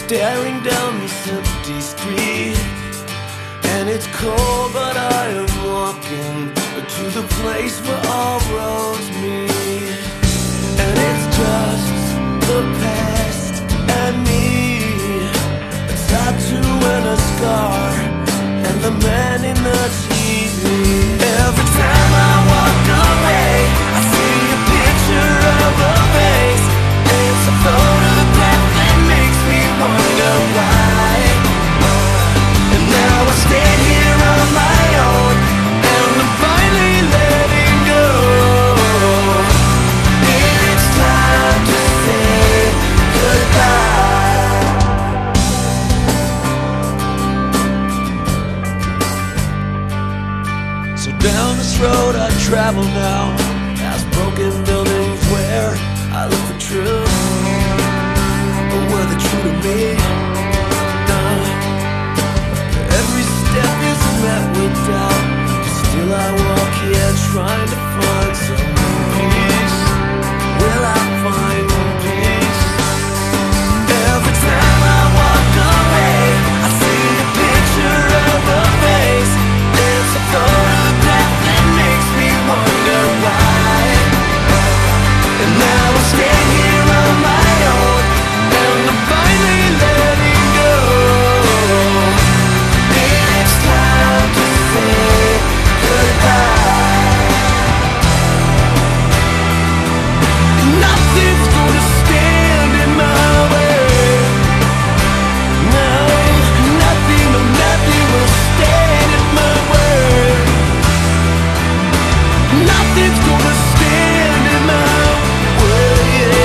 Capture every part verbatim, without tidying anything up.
staring down this empty street. And it's cold, but I am walking to the place where all roads meet. And it's just the past and me, a tattoo and a scar, and the man in the T V. Every time I walk away, I see a picture of a face. It's a photograph that makes me wonder why. And now I stand here on my own, and I'm finally letting go. It's time to say goodbye. So down this road I travel now, past broken buildings where I look for truth, but were they true to me? No. Every step is met with doubt, but still I walk here trying to find some peace. Will I find peace? Every time I walk away, I see a picture of a face. It's a photograph that makes me wonder why. And now I stand here on my own, and I'm finally letting go. It's time to say goodbye. Nothing's gonna stand in my way. No, nothing or nothing will stand in my way. Nothing's gonna stand in my way.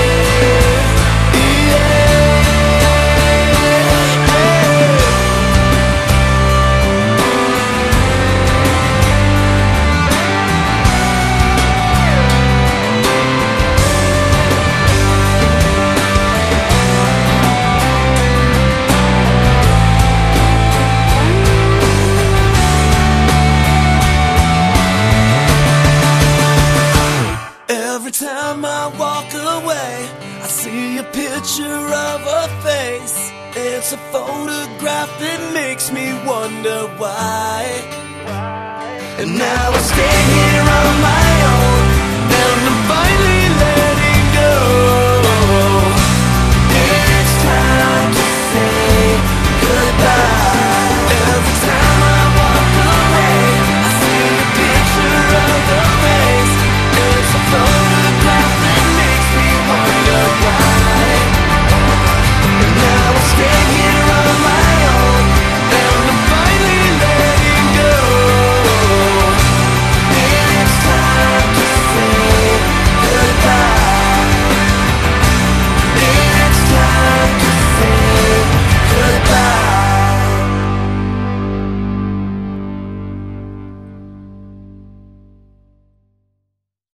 Every time I walk away, I see a picture of a face. It's a photograph that makes me wonder why. And now I stand here on my